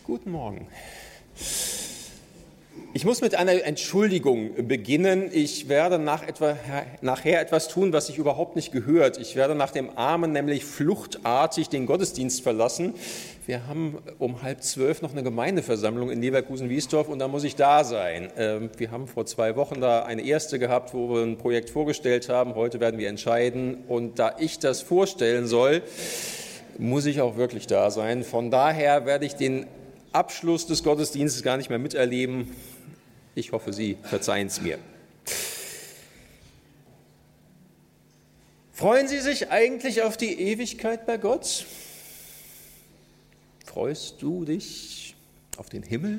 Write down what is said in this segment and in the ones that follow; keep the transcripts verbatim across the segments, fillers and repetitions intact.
Guten Morgen. Ich muss mit einer Entschuldigung beginnen. Ich werde nach etwa, nachher etwas tun, was sich überhaupt nicht gehört. Ich werde nach dem Amen nämlich fluchtartig den Gottesdienst verlassen. Wir haben um halb zwölf noch eine Gemeindeversammlung in Leverkusen-Wiesdorf und da muss ich da sein. Wir haben vor zwei Wochen da eine erste gehabt, wo wir ein Projekt vorgestellt haben. Heute werden wir entscheiden und da ich das vorstellen soll, muss ich auch wirklich da sein. Von daher werde ich den Abschluss des Gottesdienstes gar nicht mehr miterleben. Ich hoffe, Sie verzeihen es mir. Freuen Sie sich eigentlich auf die Ewigkeit bei Gott? Freust du dich auf den Himmel?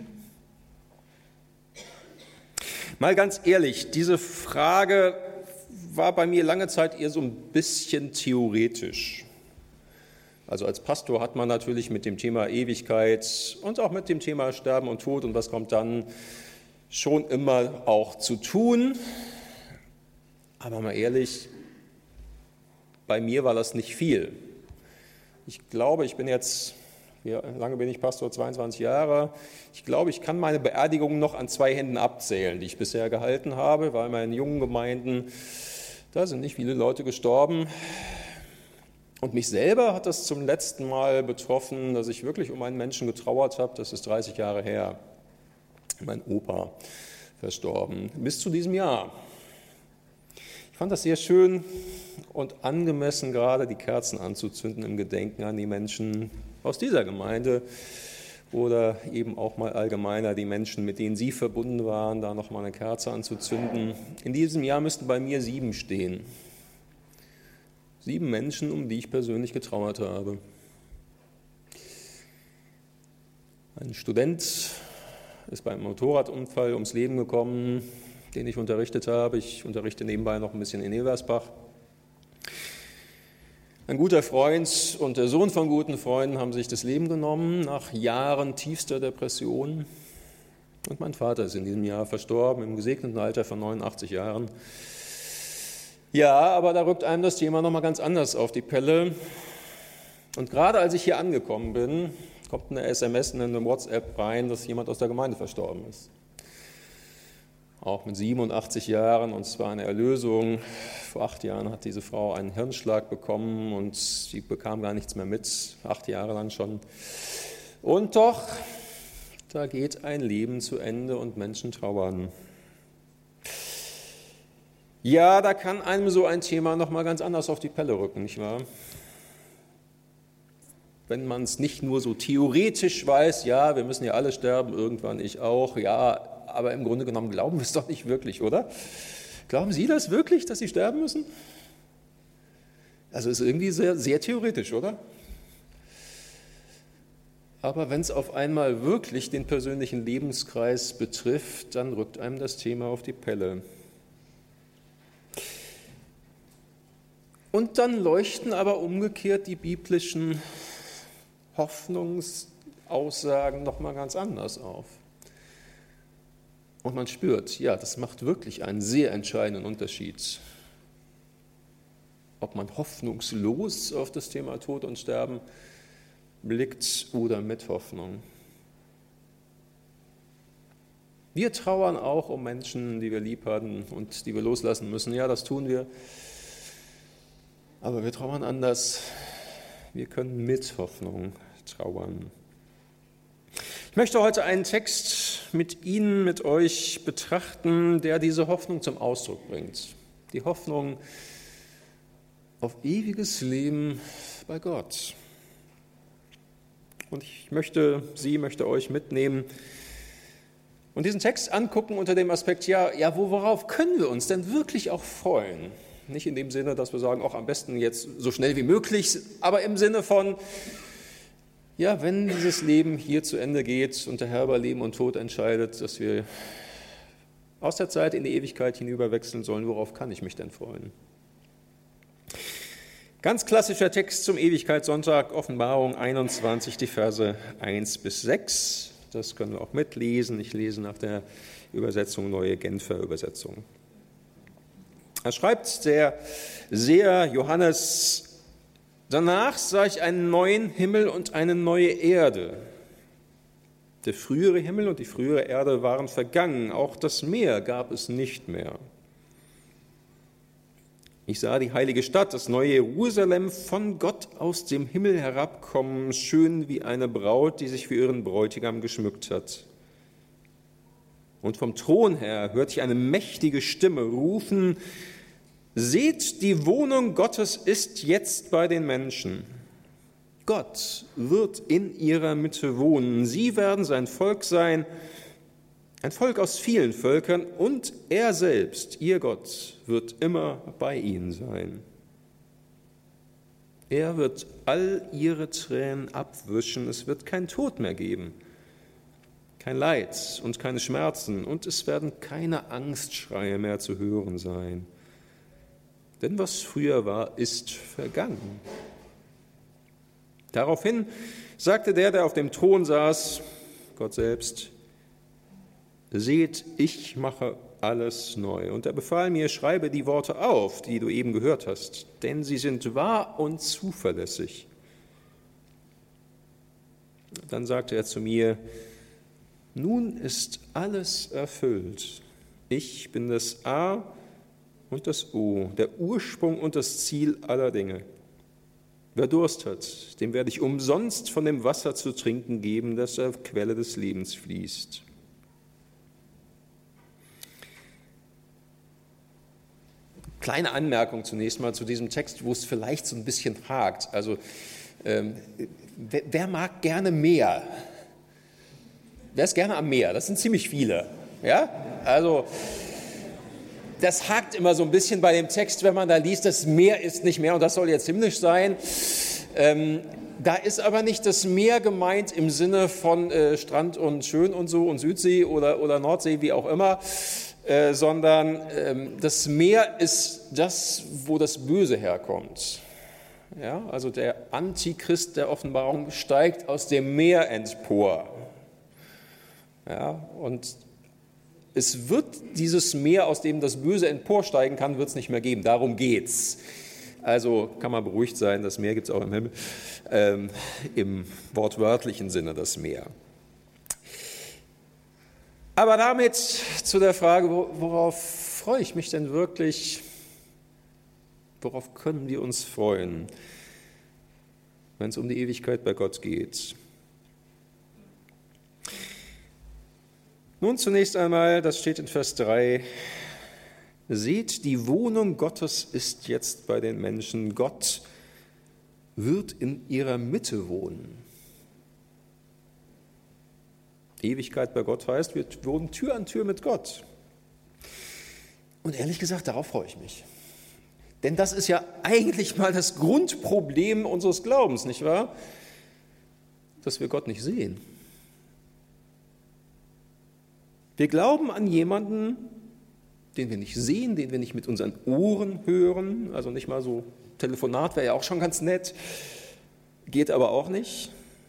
Mal ganz ehrlich, diese Frage war bei mir lange Zeit eher so ein bisschen theoretisch. Also als Pastor hat man natürlich mit dem Thema Ewigkeit und auch mit dem Thema Sterben und Tod und was kommt dann schon immer auch zu tun. Aber mal ehrlich, bei mir war das nicht viel. Ich glaube, ich bin jetzt, wie lange bin ich Pastor? zweiundzwanzig Jahre. Ich glaube, ich kann meine Beerdigungen noch an zwei Händen abzählen, die ich bisher gehalten habe, weil in meinen jungen Gemeinden, da sind nicht viele Leute gestorben. Und mich selber hat das zum letzten Mal betroffen, dass ich wirklich um einen Menschen getrauert habe. Das ist dreißig Jahre her. Mein Opa verstorben, bis zu diesem Jahr. Ich fand das sehr schön und angemessen, gerade die Kerzen anzuzünden im Gedenken an die Menschen aus dieser Gemeinde oder eben auch mal allgemeiner die Menschen, mit denen Sie verbunden waren, da noch mal eine Kerze anzuzünden. In diesem Jahr müssten bei mir sieben stehen. Sieben Menschen, um die ich persönlich getrauert habe. Ein Student ist beim Motorradunfall ums Leben gekommen, den ich unterrichtet habe. Ich unterrichte nebenbei noch ein bisschen in Eversbach. Ein guter Freund und der Sohn von guten Freunden haben sich das Leben genommen nach Jahren tiefster Depression. Und mein Vater ist in diesem Jahr verstorben, im gesegneten Alter von neunundachtzig Jahren. Ja, aber da rückt einem das Thema nochmal ganz anders auf die Pelle. Und gerade als ich hier angekommen bin, kommt eine S M S in eine WhatsApp rein, dass jemand aus der Gemeinde verstorben ist. Auch mit siebenundachtzig Jahren, und zwar eine Erlösung. Vor acht Jahren hat diese Frau einen Hirnschlag bekommen und sie bekam gar nichts mehr mit, acht Jahre lang schon. Und doch, da geht ein Leben zu Ende und Menschen trauern. Ja, da kann einem so ein Thema nochmal ganz anders auf die Pelle rücken, nicht wahr? Wenn man es nicht nur so theoretisch weiß, ja, wir müssen ja alle sterben, irgendwann ich auch, ja, aber im Grunde genommen glauben wir es doch nicht wirklich, oder? Glauben Sie das wirklich, dass Sie sterben müssen? Also ist irgendwie sehr, sehr theoretisch, oder? Aber wenn es auf einmal wirklich den persönlichen Lebenskreis betrifft, dann rückt einem das Thema auf die Pelle. Und dann leuchten aber umgekehrt die biblischen Hoffnungsaussagen nochmal ganz anders auf. Und man spürt, ja, das macht wirklich einen sehr entscheidenden Unterschied, ob man hoffnungslos auf das Thema Tod und Sterben blickt oder mit Hoffnung. Wir trauern auch um Menschen, die wir lieb hatten und die wir loslassen müssen. Ja, das tun wir. Aber wir trauern anders. Wir können mit Hoffnung trauern. Ich möchte heute einen Text mit Ihnen, mit euch betrachten, der diese Hoffnung zum Ausdruck bringt. Die Hoffnung auf ewiges Leben bei Gott. Und ich möchte Sie, möchte euch mitnehmen und diesen Text angucken unter dem Aspekt, ja, ja, worauf können wir uns denn wirklich auch freuen? Nicht in dem Sinne, dass wir sagen, auch am besten jetzt so schnell wie möglich, aber im Sinne von, ja, wenn dieses Leben hier zu Ende geht und der Herr über Leben und Tod entscheidet, dass wir aus der Zeit in die Ewigkeit hinüberwechseln sollen, worauf kann ich mich denn freuen? Ganz klassischer Text zum Ewigkeitssonntag, Offenbarung einundzwanzig, die Verse eins bis sechs. Das können wir auch mitlesen. Ich lese nach der Übersetzung, Neue Genfer Übersetzung. Da schreibt der Seher Johannes: Danach sah ich einen neuen Himmel und eine neue Erde. Der frühere Himmel und die frühere Erde waren vergangen, auch das Meer gab es nicht mehr. Ich sah die heilige Stadt, das neue Jerusalem, von Gott aus dem Himmel herabkommen, schön wie eine Braut, die sich für ihren Bräutigam geschmückt hat. Und vom Thron her hörte ich eine mächtige Stimme rufen: Seht, die Wohnung Gottes ist jetzt bei den Menschen. Gott wird in ihrer Mitte wohnen. Sie werden sein Volk sein, ein Volk aus vielen Völkern, und er selbst, ihr Gott, wird immer bei ihnen sein. Er wird all ihre Tränen abwischen. Es wird kein Tod mehr geben, kein Leid und keine Schmerzen, und es werden keine Angstschreie mehr zu hören sein. Denn was früher war, ist vergangen. Daraufhin sagte der, der auf dem Thron saß, Gott selbst: Seht, ich mache alles neu. Und er befahl mir, schreibe die Worte auf, die du eben gehört hast, denn sie sind wahr und zuverlässig. Dann sagte er zu mir: Nun ist alles erfüllt. Ich bin das A und das O, der Ursprung und das Ziel aller Dinge. Wer Durst hat, dem werde ich umsonst von dem Wasser zu trinken geben, das zur Quelle des Lebens fließt. Kleine Anmerkung zunächst mal zu diesem Text, wo es vielleicht so ein bisschen hakt. Also, ähm, wer, wer mag gerne Meer? Wer ist gerne am Meer? Das sind ziemlich viele. Ja? Also, das hakt immer so ein bisschen bei dem Text, wenn man da liest, das Meer ist nicht mehr und das soll jetzt himmlisch sein. Ähm, da ist aber nicht das Meer gemeint im Sinne von äh, Strand und Schön und so und Südsee oder, oder Nordsee, wie auch immer, äh, sondern ähm, das Meer ist das, wo das Böse herkommt. Ja, also der Antichrist der Offenbarung steigt aus dem Meer empor. Ja, und es wird dieses Meer, aus dem das Böse emporsteigen kann, wird es nicht mehr geben. Darum geht's. Also kann man beruhigt sein, das Meer gibt es auch im Himmel, ähm, im wortwörtlichen Sinne das Meer. Aber damit zu der Frage, worauf freue ich mich denn wirklich? Worauf können wir uns freuen, wenn es um die Ewigkeit bei Gott geht? Nun zunächst einmal, das steht in Vers drei, seht, die Wohnung Gottes ist jetzt bei den Menschen. Gott wird in ihrer Mitte wohnen. Ewigkeit bei Gott heißt, wir wohnen Tür an Tür mit Gott. Und ehrlich gesagt, darauf freue ich mich. Denn das ist ja eigentlich mal das Grundproblem unseres Glaubens, nicht wahr? Dass wir Gott nicht sehen. Wir glauben an jemanden, den wir nicht sehen, den wir nicht mit unseren Ohren hören, also nicht mal so Telefonat wäre ja auch schon ganz nett, geht aber auch nicht.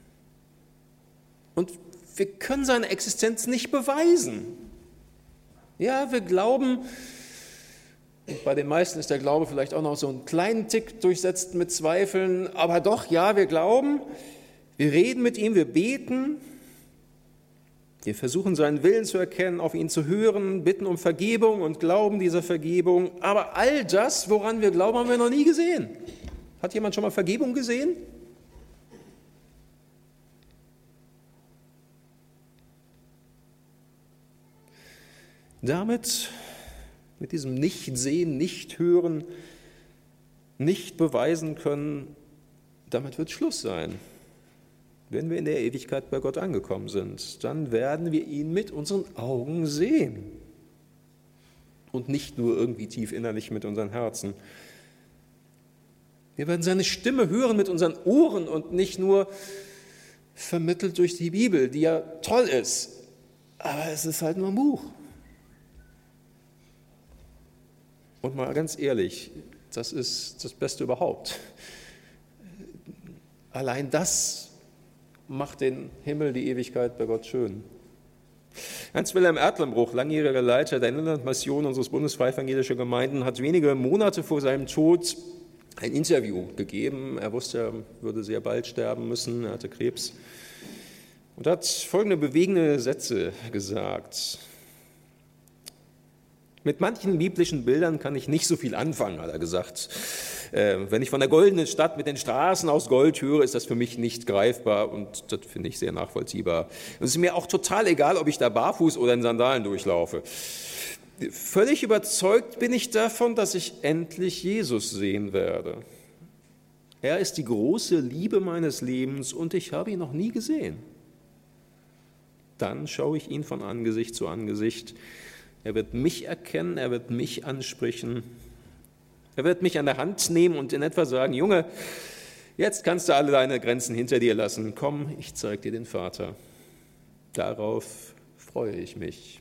Und wir können seine Existenz nicht beweisen. Ja, wir glauben, und bei den meisten ist der Glaube vielleicht auch noch so einen kleinen Tick durchsetzt mit Zweifeln, aber doch, ja, wir glauben, wir reden mit ihm, wir beten, wir versuchen seinen Willen zu erkennen, auf ihn zu hören, bitten um Vergebung und glauben dieser Vergebung. Aber all das, woran wir glauben, haben wir noch nie gesehen. Hat jemand schon mal Vergebung gesehen? Damit, mit diesem Nicht-Sehen, Nicht-Hören, nicht beweisen können, damit wird Schluss sein. Wenn wir in der Ewigkeit bei Gott angekommen sind, dann werden wir ihn mit unseren Augen sehen und nicht nur irgendwie tief innerlich mit unseren Herzen. Wir werden seine Stimme hören mit unseren Ohren und nicht nur vermittelt durch die Bibel, die ja toll ist, aber es ist halt nur ein Buch. Und mal ganz ehrlich, das ist das Beste überhaupt. Allein das macht den Himmel, die Ewigkeit bei Gott schön. Hans-Wilhelm Ertlenbruch, langjähriger Leiter der Inlandmission unseres Bundesfreievangelischen Gemeinden, hat wenige Monate vor seinem Tod ein Interview gegeben. Er wusste, er würde sehr bald sterben müssen, er hatte Krebs. und hat folgende bewegende Sätze gesagt. Mit manchen biblischen Bildern kann ich nicht so viel anfangen, hat er gesagt. Äh, wenn ich von der goldenen Stadt mit den Straßen aus Gold höre, ist das für mich nicht greifbar und das finde ich sehr nachvollziehbar. Und es ist mir auch total egal, ob ich da barfuß oder in Sandalen durchlaufe. Völlig überzeugt bin ich davon, dass ich endlich Jesus sehen werde. Er ist die große Liebe meines Lebens und ich habe ihn noch nie gesehen. Dann schaue ich ihn von Angesicht zu Angesicht. Er wird mich erkennen, er wird mich ansprechen. Er wird mich an der Hand nehmen und in etwa sagen, Junge, jetzt kannst du alle deine Grenzen hinter dir lassen. Komm, ich zeige dir den Vater. Darauf freue ich mich.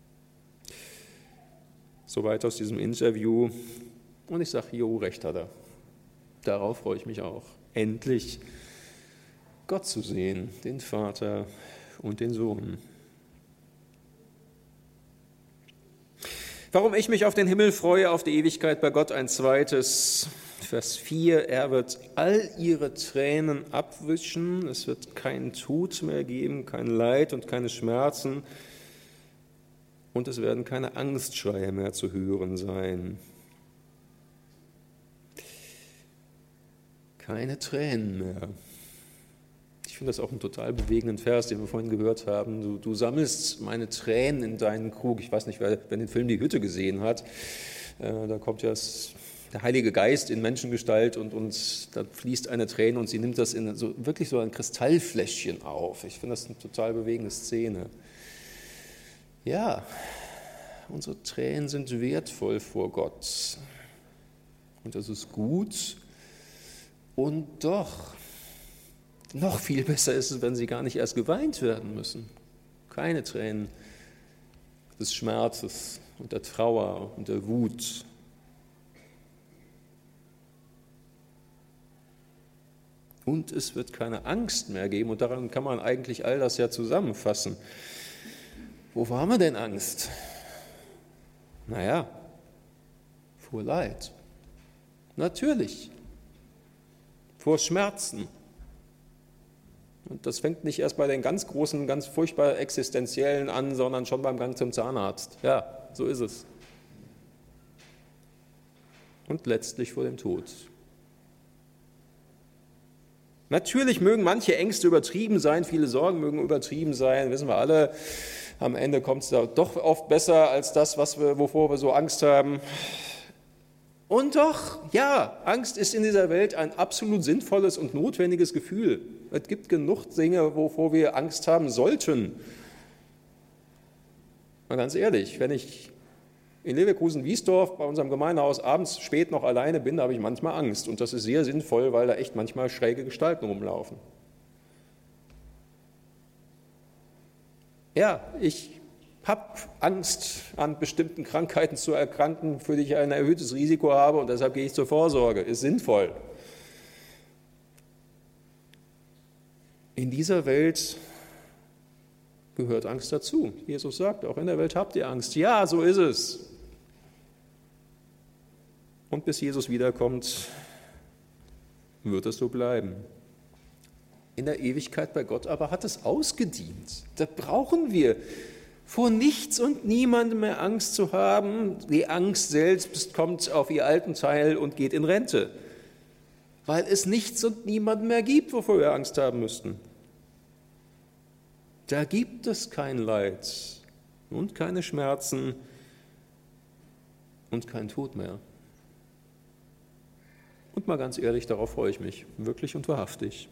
Soweit aus diesem Interview. Und ich sage, jo, recht hat er. Darauf freue ich mich auch. Endlich Gott zu sehen, den Vater und den Sohn. Warum ich mich auf den Himmel freue, auf die Ewigkeit bei Gott, ein zweites, Vers vier, er wird all ihre Tränen abwischen, es wird keinen Tod mehr geben, kein Leid und keine Schmerzen und es werden keine Angstschreie mehr zu hören sein. Keine Tränen mehr. Ich finde das auch einen total bewegenden Vers, den wir vorhin gehört haben. Du, du sammelst meine Tränen in deinen Krug. Ich weiß nicht, wer, wer den Film Die Hütte gesehen hat. Äh, da kommt ja das, der Heilige Geist in Menschengestalt und, und da fließt eine Träne und sie nimmt das in so, wirklich so ein Kristallfläschchen auf. Ich finde das eine total bewegende Szene. Ja, unsere Tränen sind wertvoll vor Gott. Und das ist gut. Und doch, noch viel besser ist es, wenn sie gar nicht erst geweint werden müssen. Keine Tränen des Schmerzes und der Trauer und der Wut. Und es wird keine Angst mehr geben. Und daran kann man eigentlich all das ja zusammenfassen. Wovor haben wir denn Angst? Naja, vor Leid. Natürlich. Vor Schmerzen. Und das fängt nicht erst bei den ganz großen, ganz furchtbar existenziellen an, sondern schon beim Gang zum Zahnarzt. Ja, so ist es. Und letztlich vor dem Tod. Natürlich mögen manche Ängste übertrieben sein, viele Sorgen mögen übertrieben sein, wissen wir alle. Am Ende kommt es da doch oft besser als das, was wir, wovor wir so Angst haben. Und doch, ja, Angst ist in dieser Welt ein absolut sinnvolles und notwendiges Gefühl. Es gibt genug Dinge, wovor wir Angst haben sollten. Mal ganz ehrlich, wenn ich in Leverkusen-Wiesdorf bei unserem Gemeindehaus abends spät noch alleine bin, da habe ich manchmal Angst. Und das ist sehr sinnvoll, weil da echt manchmal schräge Gestalten rumlaufen. Ja, ich habe Angst, an bestimmten Krankheiten zu erkranken, für die ich ein erhöhtes Risiko habe und deshalb gehe ich zur Vorsorge. Ist sinnvoll. In dieser Welt gehört Angst dazu. Jesus sagt, auch in der Welt habt ihr Angst. Ja, so ist es. Und bis Jesus wiederkommt, wird es so bleiben. In der Ewigkeit bei Gott aber hat es ausgedient. Da brauchen wir vor nichts und niemandem mehr Angst zu haben. Die Angst selbst kommt auf ihr alten Teil und geht in Rente, weil es nichts und niemanden mehr gibt, wovor wir Angst haben müssten. Da gibt es kein Leid und keine Schmerzen und kein Tod mehr. Und mal ganz ehrlich, darauf freue ich mich, wirklich und wahrhaftig.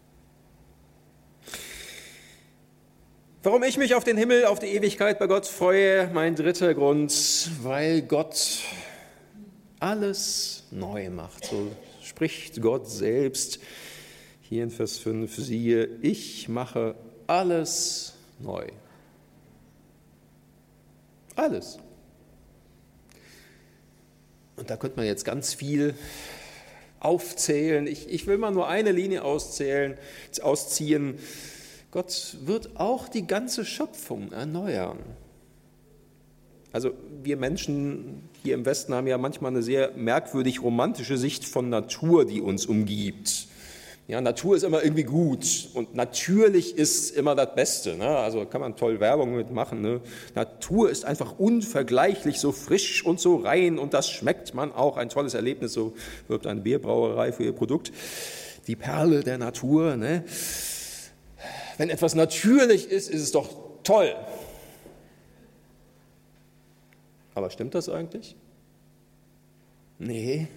Warum ich mich auf den Himmel, auf die Ewigkeit bei Gott freue, mein dritter Grund, weil Gott alles neu macht. So spricht Gott selbst hier in Vers fünf, siehe, ich mache alles neu. Alles. Und da könnte man jetzt ganz viel aufzählen. Ich, ich will mal nur eine Linie auszählen, ausziehen. Gott wird auch die ganze Schöpfung erneuern. Also wir Menschen hier im Westen haben ja manchmal eine sehr merkwürdig romantische Sicht von Natur, die uns umgibt. Ja, Natur ist immer irgendwie gut und natürlich ist immer das Beste. Ne? Also kann man toll Werbung mitmachen. Ne? Natur ist einfach unvergleichlich so frisch und so rein und das schmeckt man auch. Ein tolles Erlebnis, so wirbt eine Bierbrauerei für ihr Produkt. Die Perle der Natur. Ne? Wenn etwas natürlich ist, ist es doch toll. Aber stimmt das eigentlich? Nee.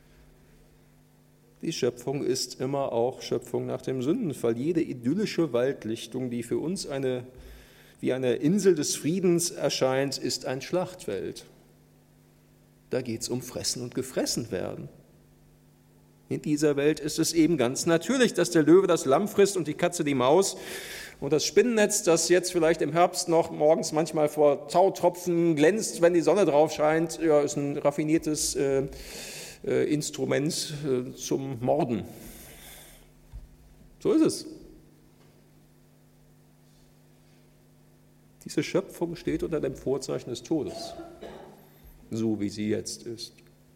Die Schöpfung ist immer auch Schöpfung nach dem Sündenfall. Jede idyllische Waldlichtung, die für uns eine, wie eine Insel des Friedens erscheint, ist ein Schlachtfeld. Da geht es um Fressen und Gefressen werden. In dieser Welt ist es eben ganz natürlich, dass der Löwe das Lamm frisst und die Katze die Maus. Und das Spinnennetz, das jetzt vielleicht im Herbst noch morgens manchmal vor Tautropfen glänzt, wenn die Sonne drauf scheint, ja, ist ein raffiniertes äh, äh, Instrument äh, zum Morden. So ist es. Diese Schöpfung steht unter dem Vorzeichen des Todes, so wie sie jetzt ist.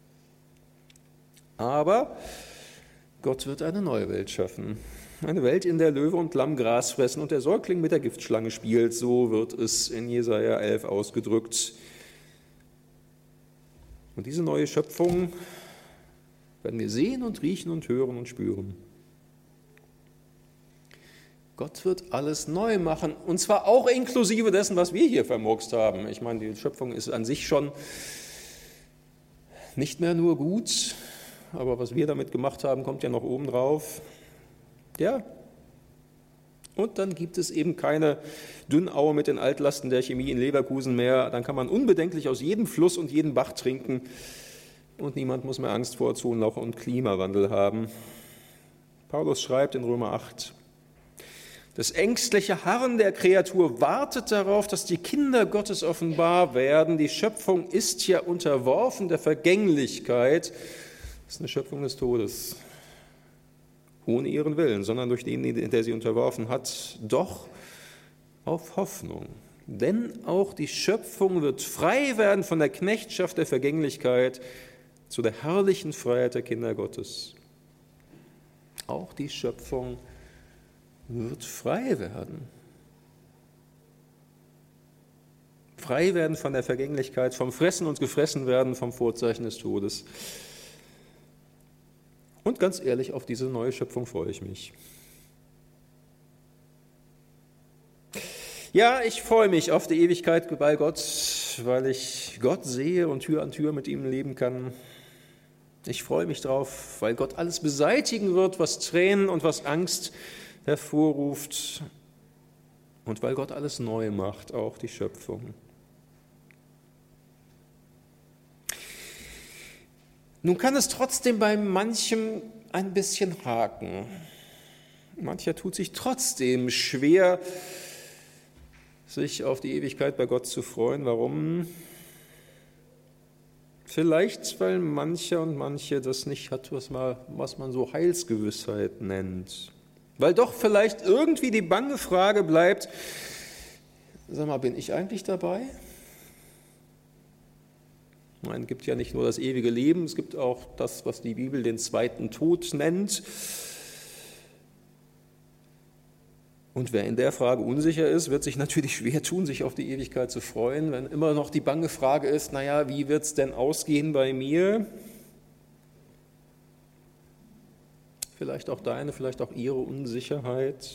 Aber Gott wird eine neue Welt schaffen. Eine Welt, in der Löwe und Lamm Gras fressen und der Säugling mit der Giftschlange spielt. So wird es in Jesaja elf ausgedrückt. Und diese neue Schöpfung werden wir sehen und riechen und hören und spüren. Gott wird alles neu machen, und zwar auch inklusive dessen, was wir hier vermurkst haben. Ich meine, die Schöpfung ist an sich schon nicht mehr nur gut, aber was wir damit gemacht haben, kommt ja noch oben drauf. Ja, und dann gibt es eben keine Dünnaue mit den Altlasten der Chemie in Leverkusen mehr. Dann kann man unbedenklich aus jedem Fluss und jedem Bach trinken und niemand muss mehr Angst vor Ozonloch und Klimawandel haben. Paulus schreibt in Römer acht, das ängstliche Harren der Kreatur wartet darauf, dass die Kinder Gottes offenbar werden. Die Schöpfung ist ja unterworfen der Vergänglichkeit. Das ist eine Schöpfung des Todes. Ohne ihren Willen, sondern durch den, der sie unterworfen hat, doch auf Hoffnung. Denn auch die Schöpfung wird frei werden von der Knechtschaft der Vergänglichkeit zu der herrlichen Freiheit der Kinder Gottes. Auch die Schöpfung wird frei werden. Frei werden von der Vergänglichkeit, vom Fressen und Gefressen werden, vom Vorzeichen des Todes. Und ganz ehrlich, auf diese neue Schöpfung freue ich mich. Ja, ich freue mich auf die Ewigkeit bei Gott, weil ich Gott sehe und Tür an Tür mit ihm leben kann. Ich freue mich drauf, weil Gott alles beseitigen wird, was Tränen und was Angst hervorruft. Und weil Gott alles neu macht, auch die Schöpfung. Nun kann es trotzdem bei manchem ein bisschen haken. Mancher tut sich trotzdem schwer, sich auf die Ewigkeit bei Gott zu freuen. Warum? Vielleicht, weil mancher und manche das nicht hat, was man, was man so Heilsgewissheit nennt. Weil doch vielleicht irgendwie die bange Frage bleibt, sag mal, bin ich eigentlich dabei? Nein, es gibt ja nicht nur das ewige Leben, es gibt auch das, was die Bibel den zweiten Tod nennt. Und wer in der Frage unsicher ist, wird sich natürlich schwer tun, sich auf die Ewigkeit zu freuen, wenn immer noch die bange Frage ist, naja, wie wird es denn ausgehen bei mir? Vielleicht auch deine, vielleicht auch ihre Unsicherheit.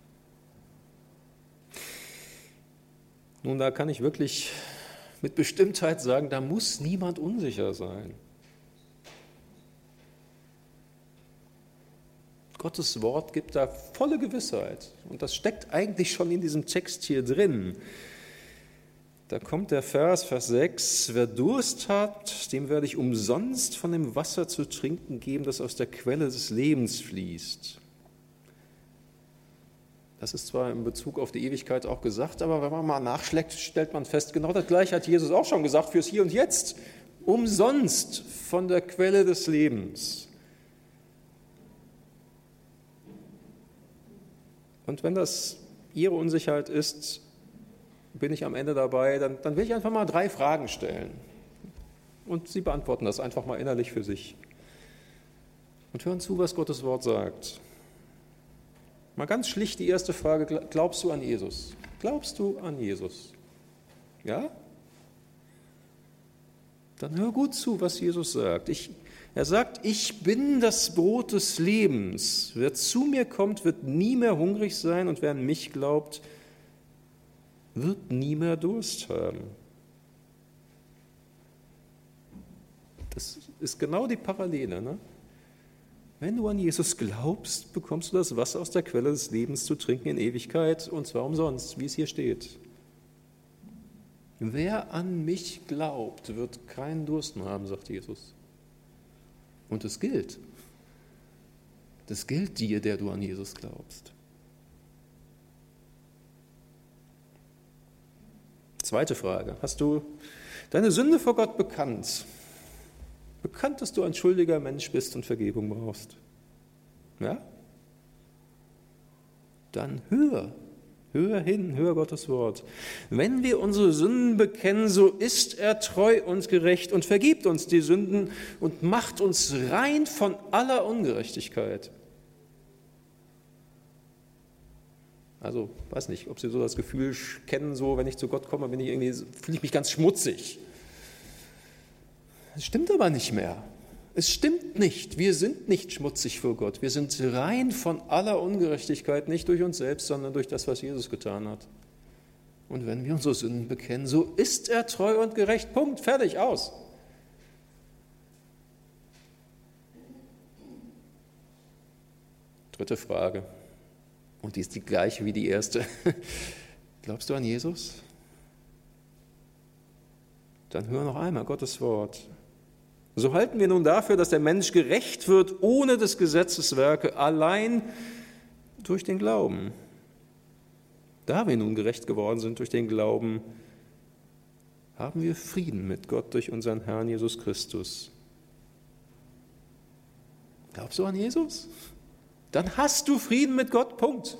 Nun, da kann ich wirklich mit Bestimmtheit sagen, da muss niemand unsicher sein. Gottes Wort gibt da volle Gewissheit. Und das steckt eigentlich schon in diesem Text hier drin. Da kommt der Vers, Vers sechs, wer Durst hat, dem werde ich umsonst von dem Wasser zu trinken geben, das aus der Quelle des Lebens fließt. Das ist zwar in Bezug auf die Ewigkeit auch gesagt, aber wenn man mal nachschlägt, stellt man fest, genau das Gleiche hat Jesus auch schon gesagt fürs Hier und Jetzt. Umsonst von der Quelle des Lebens. Und wenn das Ihre Unsicherheit ist, bin ich am Ende dabei, dann, dann will ich einfach mal drei Fragen stellen. Und Sie beantworten das einfach mal innerlich für sich. Und hören zu, was Gottes Wort sagt. Mal ganz schlicht die erste Frage, glaubst du an Jesus? Glaubst du an Jesus? Ja? Dann hör gut zu, was Jesus sagt. Ich, er sagt, ich bin das Brot des Lebens. Wer zu mir kommt, wird nie mehr hungrig sein und wer an mich glaubt, wird nie mehr Durst haben. Das ist genau die Parallele, ne? Wenn du an Jesus glaubst, bekommst du das Wasser aus der Quelle des Lebens zu trinken in Ewigkeit, und zwar umsonst, wie es hier steht. Wer an mich glaubt, wird keinen Durst mehr haben, sagt Jesus. Und das gilt. Das gilt dir, der du an Jesus glaubst. Zweite Frage. Hast du deine Sünde vor Gott bekannt? Bekannt, dass du ein schuldiger Mensch bist und Vergebung brauchst? Ja? Dann hör. Hör hin, hör Gottes Wort. Wenn wir unsere Sünden bekennen, so ist er treu und gerecht und vergibt uns die Sünden und macht uns rein von aller Ungerechtigkeit. Also, weiß nicht, ob Sie so das Gefühl kennen, so, wenn ich zu Gott komme, bin ich irgendwie, fühle ich mich ganz schmutzig. Das stimmt aber nicht mehr. Es stimmt nicht. Wir sind nicht schmutzig vor Gott. Wir sind rein von aller Ungerechtigkeit, nicht durch uns selbst, sondern durch das, was Jesus getan hat. Und wenn wir unsere Sünden bekennen, so ist er treu und gerecht. Punkt. Fertig. Aus. Dritte Frage. Und die ist die gleiche wie die erste. Glaubst du an Jesus? Dann hör noch einmal Gottes Wort. So halten wir nun dafür, dass der Mensch gerecht wird ohne des Gesetzes Werke, allein durch den Glauben. Da wir nun gerecht geworden sind durch den Glauben, haben wir Frieden mit Gott durch unseren Herrn Jesus Christus. Glaubst du an Jesus? Dann hast du Frieden mit Gott, Punkt.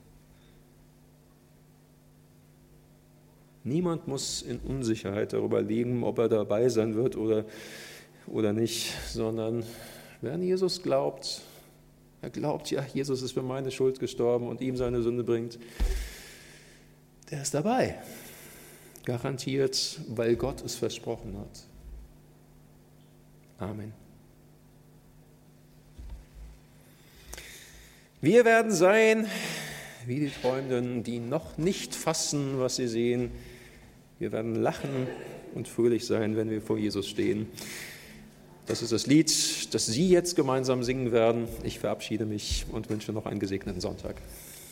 Niemand muss in Unsicherheit darüber leben, ob er dabei sein wird oder, oder nicht, sondern wer an Jesus glaubt, er glaubt, ja, Jesus ist für meine Schuld gestorben und ihm seine Sünde bringt, der ist dabei. Garantiert, weil Gott es versprochen hat. Amen. Wir werden sein wie die Träumenden, die noch nicht fassen, was sie sehen. Wir werden lachen und fröhlich sein, wenn wir vor Jesus stehen. Das ist das Lied, das Sie jetzt gemeinsam singen werden. Ich verabschiede mich und wünsche noch einen gesegneten Sonntag.